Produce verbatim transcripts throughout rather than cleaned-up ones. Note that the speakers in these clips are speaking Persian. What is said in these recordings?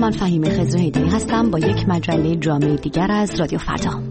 من فهیمه خضرهیدری هستم با یک مجله جامعه دیگر از رادیو فردا.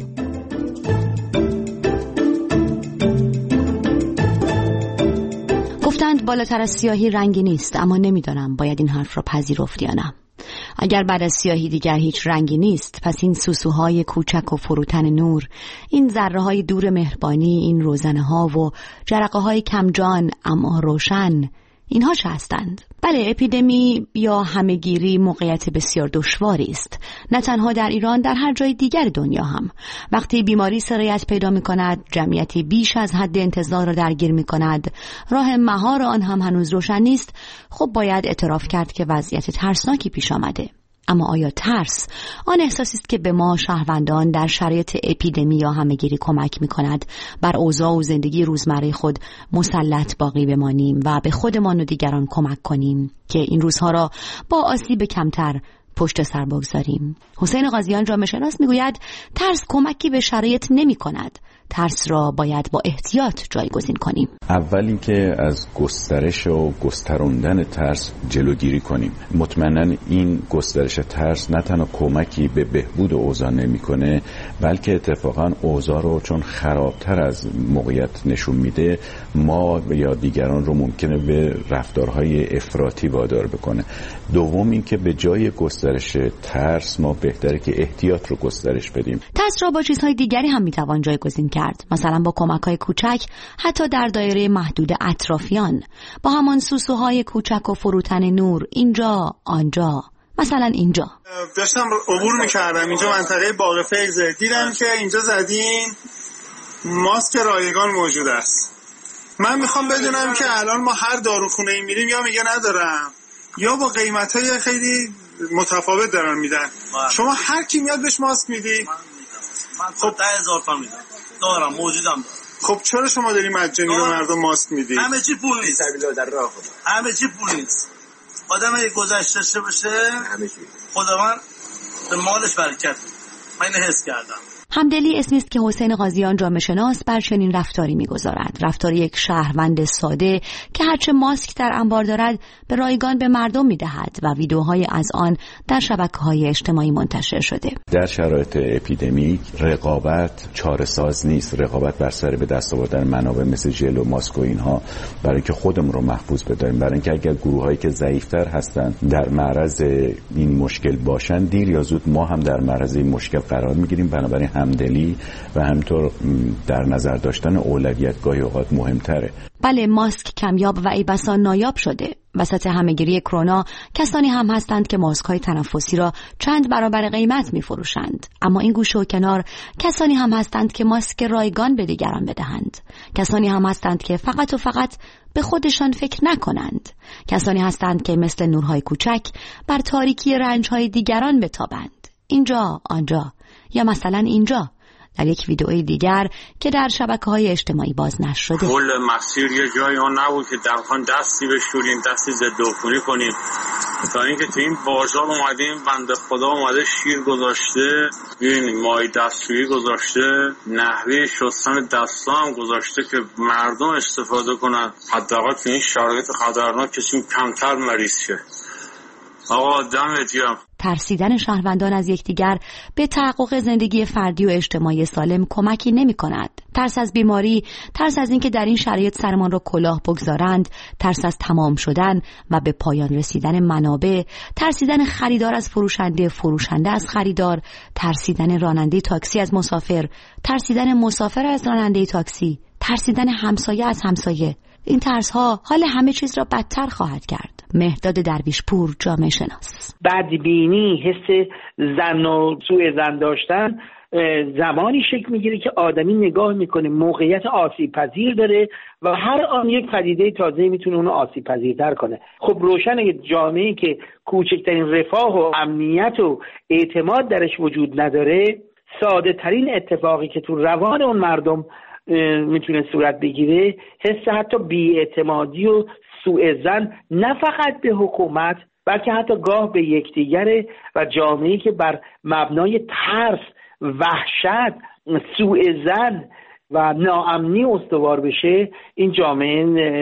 گفتند بالاتر از سیاهی رنگی نیست، اما نمیدانم باید این حرف را پذیرفت یا نه. اگر بعد از سیاهی دیگر هیچ رنگی نیست، پس این سوسوهای کوچک و فروتن نور، این ذره‌های دور مهربانی، این روزنه‌ها و جرقه‌های کمجان اما روشن، اینها چه هستند؟ بله، اپیدمی یا همه‌گیری موقعیت بسیار دشواری است، نه تنها در ایران، در هر جای دیگر دنیا هم. وقتی بیماری سرایت پیدا می‌کند، جمعیتی بیش از حد انتظار را درگیر می‌کند، راه مهار آن هم هنوز روشن نیست، خب باید اعتراف کرد که وضعیت ترسناکی پیش آمده. اما آیا ترس آن احساسی است که به ما شهروندان در شرایط اپیدمی یا همه‌گیری کمک می‌کند بر اوضاع و زندگی روزمره خود مسلط باقی بمانیم و به خودمان و دیگران کمک کنیم که این روزها را با آسیب کمتر پشت سر بگذاریم؟ حسین قاضیان جامعه شناس میگوید ترس کمکی به شرایط نمی‌کند. ترس را باید با احتیاط جایگزین کنیم. اول اینکه از گسترش و گستراندن ترس جلوگیری کنیم. مطمئنا این گسترش ترس نه تنها کمکی به بهبود اوضاع نمیکنه، بلکه اتفاقا اوضاع رو چون خرابتر از موقعیت نشون میده، ما یا دیگران رو ممکنه به رفتارهای افراطی وادار بکنه. دوم اینکه به جای گسترش ترس ما بهتره که احتیاط رو گسترش بدیم. ترس را با چیزهای دیگری هم میتوان جایگزین کرد، مثلا با کمک‌های کوچک، حتی در دایره محدود اطرافیان، با همان سوسوهای کوچک و فروتن نور اینجا آنجا. مثلا اینجا داشتم عبور میکردم، اینجا منطقه باغ فیض، دیدم که اینجا زدین ماسک رایگان موجود است. من میخوام بدونم که الان ما هر داروخونه ای میریم یا میگه ندارم یا با قیمت‌های خیلی متفاوت دارن میدن. شما هر کی میاد بهش ماسک میدی؟ من خب ده هزار تا میدم دارم، موجودم دارم. خب چرا شما داری مجانی به مردم ماسک میدی؟ همه چی پول نیست، همه چی پول نیست. آدم اگه گذشته داشته باشه خداوند به مالش برکت میده. من اینو حس کردم. همدلی اسمی است که حسین قاضیان جامعه شناس بر چنین رفتاری می‌گذارد. رفتار یک شهروند ساده که هرچه ماسک در انبار دارد به رایگان به مردم می‌دهد و ویدیوهای از آن در شبکه‌های اجتماعی منتشر شده. در شرایط اپیدمیک رقابت چاره‌ساز نیست. رقابت بر سر به دست آوردن منابع مثل ژل و ماسک و اینها برای اینکه خودمون رو محفوظ بداریم، برای اینکه اگر گروه‌هایی که ضعیف‌تر هستند در معرض این مشکل باشن، دیر یا زود ما هم در معرض این مشکل قرار می‌گیریم. بنابراین همدلی و همینطور در نظر داشتن اولویت گاهی اوقات مهمتره. بله، ماسک کمیاب و ای بسا نایاب شده. وسط همه‌گیری کرونا کسانی هم هستند که ماسک‌های تنفسی را چند برابر قیمت می‌فروشند، اما این گوشه و کنار کسانی هم هستند که ماسک رایگان به دیگران بدهند. کسانی هم هستند که فقط و فقط به خودشان فکر نکنند. کسانی هستند که مثل نورهای کوچک بر تاریکی رنج‌های دیگران بتابند. اینجا آنجا یا مثلا اینجا. در یک ویدئوی دیگر که در شبکه‌های اجتماعی باز نشر شده، کل مسیر یه جایی ها نبود که درخوان دستی بشوریم، دستی ضد عفونی کنیم، تا اینکه تو این بازار اومدیم بنده خدا اومده شیر گذاشته، ببینید مای دستشویی گذاشته، نحوه شستن دستا هم گذاشته که مردم استفاده کنن، حداقل تو این شرایط خطرناک کسی کمتر مریض شه. آقا دمت گرم. ترسیدن شهروندان از یکدیگر به تحقق زندگی فردی و اجتماعی سالم کمکی نمی کند. ترس از بیماری، ترس از اینکه در این شرایط سرمان را کلاه بگذارند، ترس از تمام شدن و به پایان رسیدن منابع، ترسیدن خریدار از فروشنده، فروشنده از خریدار، ترسیدن راننده تاکسی از مسافر، ترسیدن مسافر از راننده تاکسی، ترسیدن همسایه از همسایه. این ترس ها حال همه چیز را بدتر خواهد کرد. مهداد درویشپور، جامعه شناس. بدبینی، حس زن و سوء زن داشتن زمانی شکل میگیره که آدمی نگاه میکنه موقعیت آسیب پذیر داره و هر آن یک پدیده تازه میتونه اونو آسیب پذیرتر کنه. خب روشنه که جامعه‌ای که کوچکترین رفاه و امنیت و اعتماد درش وجود نداره، ساده ترین اتفاقی که تو روان اون مردم میتونه صورت بگیره حس حتی بی‌اعتمادی و سوء ظن نه فقط به حکومت بلکه حتی گاه به یکدیگره و جامعه‌ای که بر مبنای ترس، وحشت، سوء ظن و ناامنی استوار بشه، این جامعه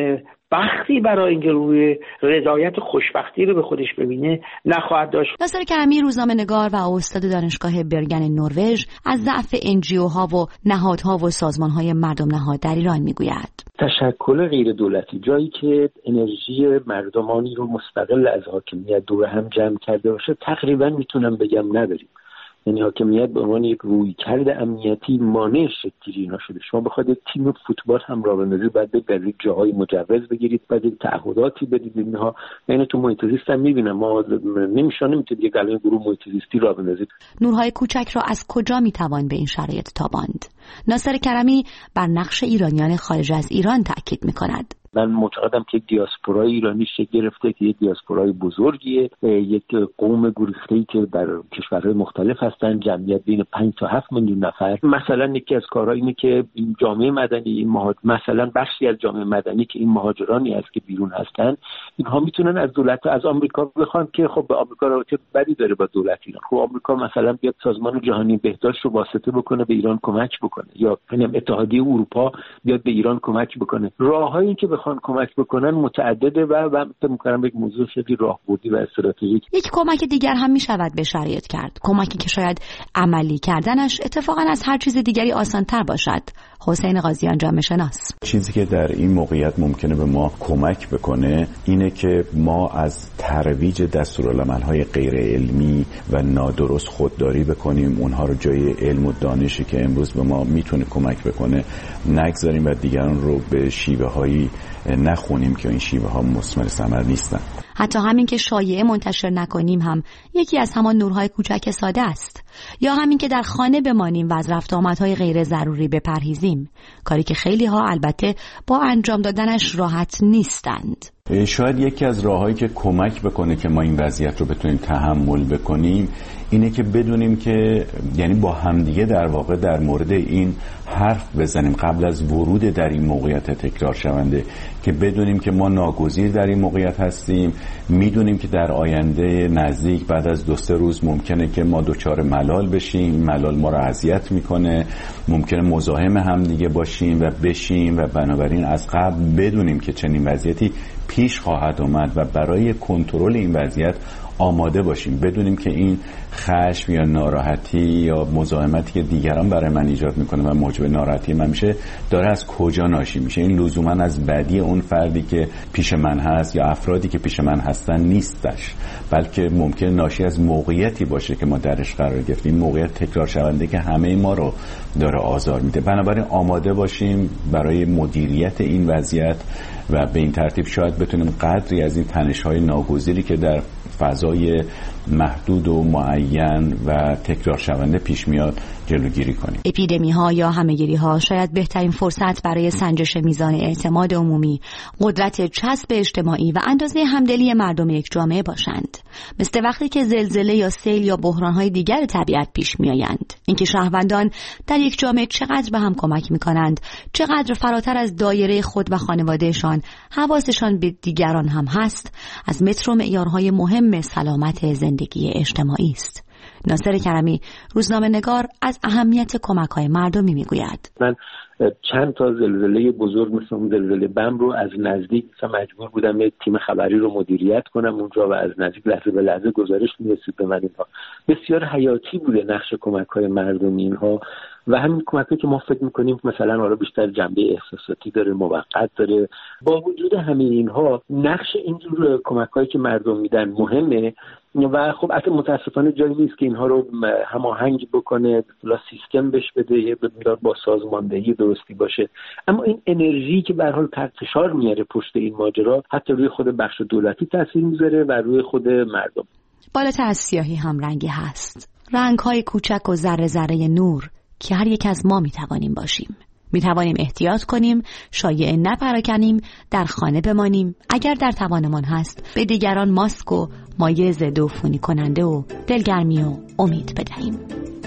وقتی برای اینکه روی رضایت خوشبختی رو به خودش ببینه نخواهد داشت. ناصر کرمی روزنامه‌نگار و استاد دانشگاه برگن نروژ از ضعف انجیوها و نهادها و سازمان‌های مردم نهاد در ایران میگوید. تشکل غیر دولتی، جایی که انرژی مردمانی رو مستقل از حاکمیت دور هم جمع کرده باشه، تقریبا میتونم بگم نداریم. یعنی حاکمیت به عنوان یک رویکرد امنیتی مانع شکلی اینا شده. شما بخواید یک تیم فوتبال هم راه بندازید، باید برید جاهای مجوز بگیرید، باید تعهداتی بدید اینها. یعنی تو محیط زیست هم میبینم ما نمیشه نمیتونید یک الان گروه محیط زیستی راه بندازید. نورهای کوچک را از کجا میتوان به این شرایط تاباند؟ ناصر کرمی بر نقش ایرانیان خارج از ایران تاکید میکند. من معتقدم که دیاسپورای ایرانی شکل گرفته که یک دیاسپورای بزرگیه، یک قوم گریخته‌ای که در کشورهای مختلف هستن، جمعیت بین پنج تا هفت میلیون نفر. مثلا یکی از کارها اینه که این جامعه مدنی، این مهاجر... مثلا بخشی از جامعه مدنی که این مهاجرانی هست که بیرون هستن، اینها میتونن از دولت از آمریکا بخوان که خب به آمریکا رابطه بدی داره با دولت ایران. خب آمریکا مثلا بیاد سازمان جهانی بهداشت رو واسطه بکنه به ایران کمک بکنه، یا همین اتحادیه اروپا بیاد به ایران کمک بکنه. راههایی که بخوان کمک بکنن متعدده و و فکر می‌کنم یک موضوع خیلی راهبردی و استراتژیک. یک کمک دیگر هم می‌شود به شرایط کرد، کمکی که شاید عملی کردنش اتفاقا از هر چیز دیگری آسان‌تر باشد. حسین قاضیان جامعه شناس: چیزی که در این موقعیت ممکنه به ما کمک بکنه اینه که ما از ترویج دستورالعمل‌های غیر علمی و نادرست خودداری بکنیم، اونها رو جای علم و دانشی که امروز به ما میتونه کمک بکنه نگذاریم و دیگران رو به شیوه‌هایی نخونیم که این شیوه ها مثمر ثمر نیستن. حتی همین که شایعه منتشر نکنیم هم یکی از همان نورهای کوچک ساده است، یا همین که در خانه بمانیم و از رفت آمدهای غیر ضروری بپرهیزیم، کاری که خیلی ها البته با انجام دادنش راحت نیستند. شاید یکی از راههایی که کمک بکنه که ما این وضعیت رو بتونیم تحمل بکنیم اینه که بدونیم که یعنی با همدیگه در واقع در مورد این حرف بزنیم قبل از ورود در این موقعیت تکرار شونده، که بدونیم که ما ناگزیر در این موقعیت هستیم، میدونیم که در آینده نزدیک بعد از دو سه روز ممکنه که ما دچار ملال بشیم، این ملال ما رو اذیت میکنه، ممکنه مزاحم هم دیگه باشیم و بشیم و بنابراین از قبل بدونیم که چنین وضعیتی پیش خواهد اومد و برای کنترل این وضعیت آماده باشیم. بدونیم که این خشم یا ناراحتی یا مزاحمتی که دیگران برای من ایجاد میکنه و موجب ناراحتی من میشه داره از کجا ناشی میشه. این لزوما از بدی اون فردی که پیش من هست یا افرادی که پیش من هستن نیستش، بلکه ممکن ناشی از موقعیتی باشه که ما درش قرار گرفتیم، موقعیت تکرار شونده که همه ما رو داره آزار میده. بنابراین آماده باشیم برای مدیریت این وضعیت و به این ترتیب شاید بتونیم قدری از این تنش‌های ناگزیری که در فضای محدود و معین و تکرار شونده پیش میاد جلوگیری کنیم. اپیدمی ها یا همه‌گیری ها شاید بهترین فرصت برای سنجش میزان اعتماد عمومی، قدرت چسب اجتماعی و اندازه همدلی مردم یک جامعه باشند. مثل وقتی که زلزله یا سیل یا بحران های دیگر طبیعت پیش میآیند. اینکه شهروندان در یک جامعه چقدر به هم کمک میکنند، چقدر فراتر از دایره خود و خانوادهشان حواسشان به دیگران هم هست، از متر و معیارهای مهم سلامت زندگی اجتماعی است. ناصر کرمی روزنامه‌نگار از اهمیت کمک‌های مردمی میگوید. من چند تا زلزله بزرگ مثل اون زلزله بم رو از نزدیک مجبور بودم یک تیم خبری رو مدیریت کنم اونجا و از نزدیک لحظه به لحظه گزارش می‌رسید به من. اینها بسیار حیاتی بوده نقش کمک‌های مردمی اینها و همین کمک‌هایی که ما فکر می‌کنیم مثلا حالا بیشتر جنبه احساساتی داره، موقت داره. با وجود همه اینها نقش اینجور کمک‌هایی که مردم میدن مهمه و خب اصلا متاسفانه جایی نیست که اینها رو هماهنگ بکنه، بلا سیستم بهش بده، یه مقدار با سازماندهی درستی باشه. اما این انرژی که به هر حال فشار میاره پشت این ماجرا حتی روی خود بخش دولتی تاثیر میذاره و روی خود مردم. بالاتر از سیاهی هم رنگی هست، رنگ‌های کوچک و ذره ذره نور که هر یک از ما میتوانیم باشیم. میتوانیم احتیاط کنیم، شایعه نپراکنیم، در خانه بمانیم، اگر در توانمان هست به دیگران ماسک و مایع ضد عفونی کننده و دلگرمی و امید بدهیم.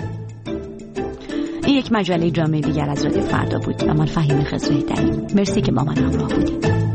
این یک مجله جامعه دیگر از رادیو فردا بود و من فهیم خضر هیدری. مرسی که با من همراه بودید.